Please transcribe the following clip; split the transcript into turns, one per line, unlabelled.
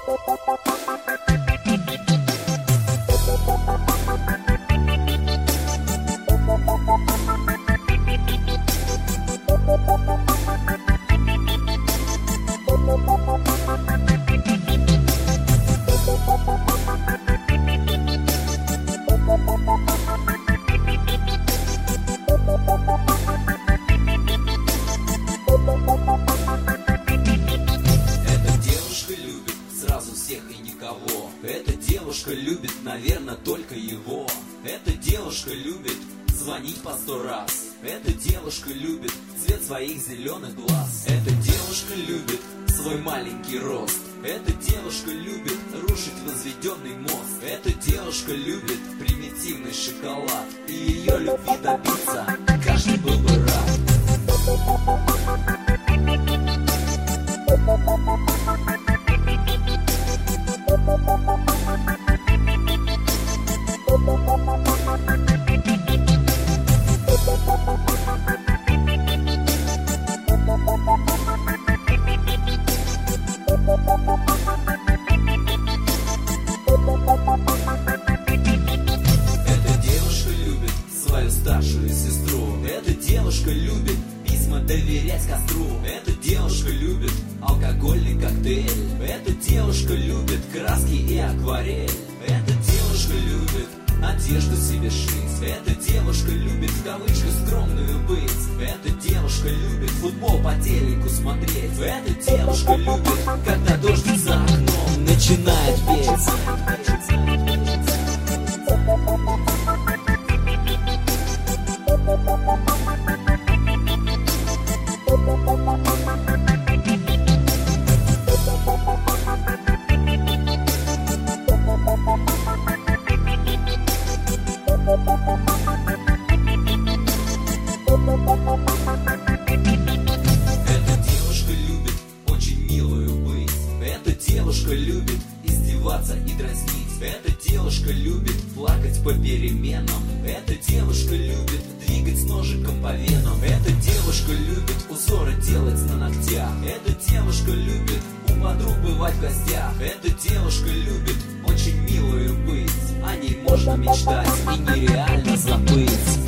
Эта девушка любит, наверное, только его. Эта девушка любит звонить по 100 раз. Эта девушка любит цвет своих зеленых глаз. Эта девушка любит свой маленький рост. Эта девушка любит рушить возведенный мост. Эта девушка любит примитивный шоколад. И ее любви добиться каждый был бы рад. Эта девушка любит свою старшую сестру. Эта девушка любит письма доверять костру. Эта девушка любит алкогольный коктейль. Эта девушка любит краски и акварель. Эта девушка любит одежду себе шить. Эта девушка любит в кавычках скромную быть. Эта девушка любит футбол по телеку смотреть. Эта девушка любит, когда дождь за окном начинает петь. Эта девушка любит очень милую быть. Эта девушка любит издеваться и дразнить. Эта девушка любит плакать по переменам. Эта девушка любит двигать ножиком по венам. Эта девушка любит узоры делать на ногтях. Эта девушка любит у подруг бывать в гостях. Эта девушка любит очень милую быть. О ней можно мечтать и нереально забыть.